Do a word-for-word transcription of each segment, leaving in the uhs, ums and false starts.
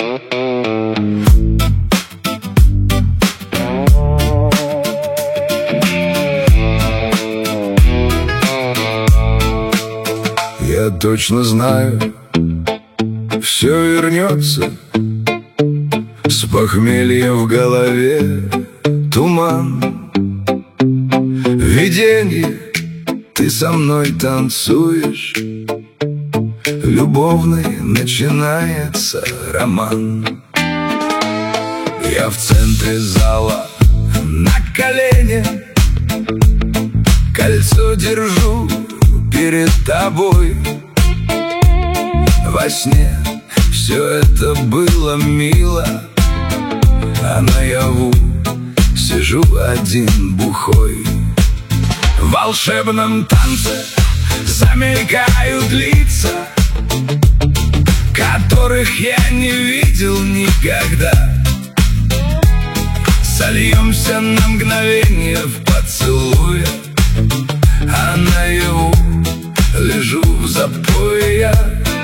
Я точно знаю, все вернется. С похмелья в голове туман, виденье, ты со мной танцуешь, любовный начинается роман. Я в центре зала на колене, кольцо держу перед тобой. Во сне все это было мило, а наяву сижу один бухой. В волшебном танце замелькают лица, которых я не видел никогда. Сольемся на мгновение в поцелуе, а наяву лежу в запое я.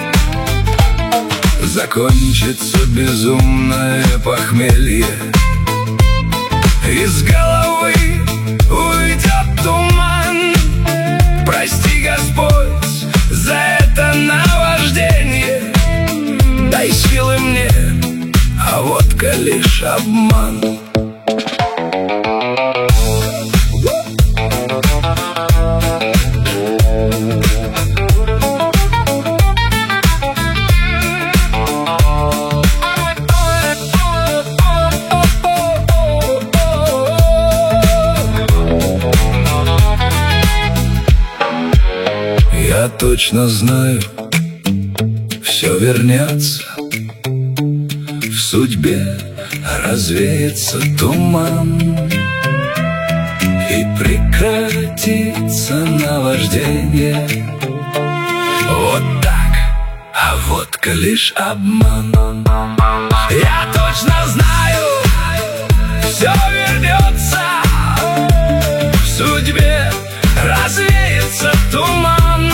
Закончится безумное похмелье, из головы уйдет туман. Прости, Господь, за это наваждение, дай силы мне, а водка лишь обман. Я точно знаю, все вернется, в судьбе развеется туман, и прекратится наваждение. Вот так, а водка лишь обман. Я точно знаю, все вернется, в судьбе развеется туман,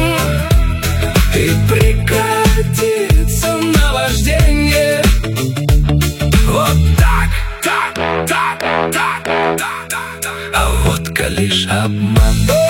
и прекратится наваждение. Вот так, так, так, так, так, так, а водка лишь обман.